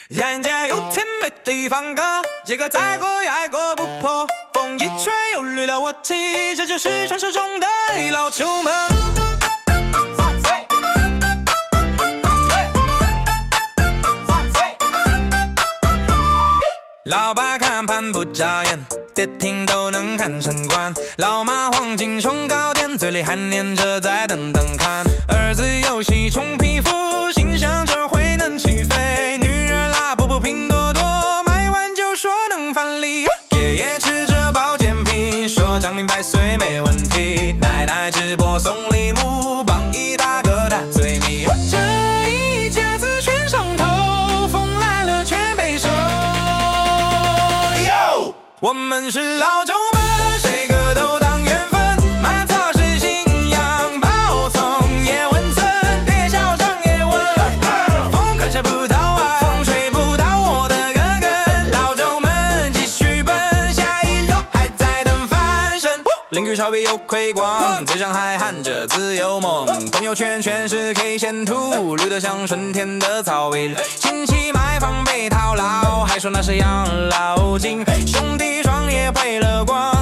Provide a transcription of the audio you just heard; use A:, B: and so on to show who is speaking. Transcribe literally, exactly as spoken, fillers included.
A: 人家有钱没地方搁，这个再过也爱过不破。风一吹又绿了我气，这就是传说中的老球门。老爸看盘不眨眼，跌停都能看成关。老妈黄金冲高点，嘴里还念着再等等看。儿子游戏冲皮肤，心想这回能起飞。女儿拉布布拼多多，买完就说能返利。爷爷吃着保健品，说长命百岁没问题。奶奶直播送礼物，帮一大哥大嘴迷。这一家子全上头，风来了全被收。我们是老周们，谁个都当缘分。马草是信仰，包从叶问村，爹小张叶问。风可吹不到啊，风吹不到我的哥哥。老周们继续奔，下一路还在等翻身。邻居超比有亏光，嘴上还喊着自由梦。朋友圈全是 K 线图，绿得像春天的草坪。亲戚买房被套牢，还说那是养老金。兄弟双也赔了光，